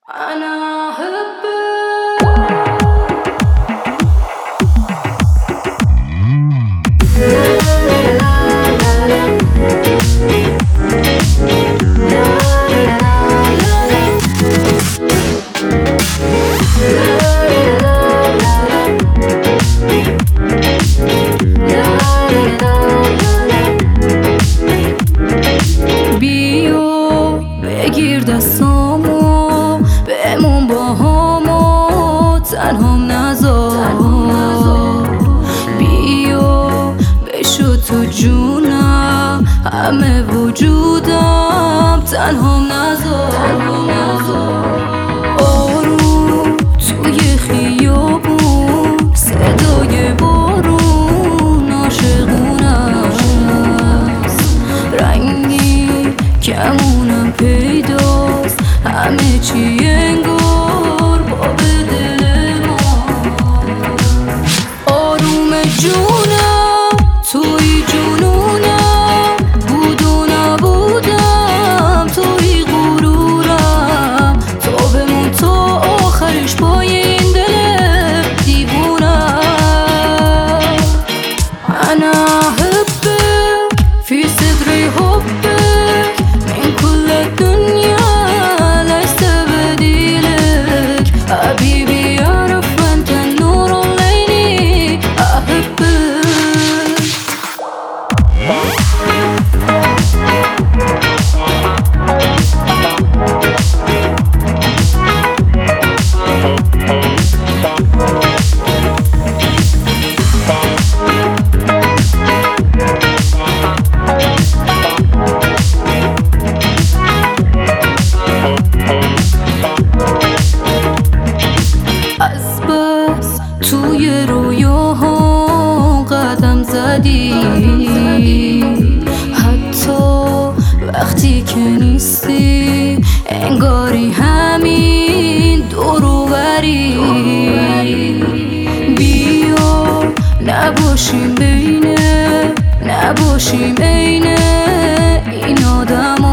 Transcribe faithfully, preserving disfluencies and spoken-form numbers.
أنا أحبك. بیو بگیر دستامو بمون با همو تنهام نذار. بیو بشو تو جونم همه وجودم تنهام نذار. آروم توی خیابون صدای بارون عاشقونست، رنگی کمونم پیداست، همه چی انگار با به دل ما. آروم جونم توی جنونم، بود و نبودم توی غرورم، تا بمون تا آخرش پای این دل دیوونم. أنا أحبك في صدري حبك من كل الدنيا ليس بديلك، حبيبي يعرف أنت النور الليلي أحبك. از بس توی رویاها قدم زدی، حتی وقتی که نیستی انگاری همین دور و بری. بیا نباشیم بینه، نباشیم عین این آدم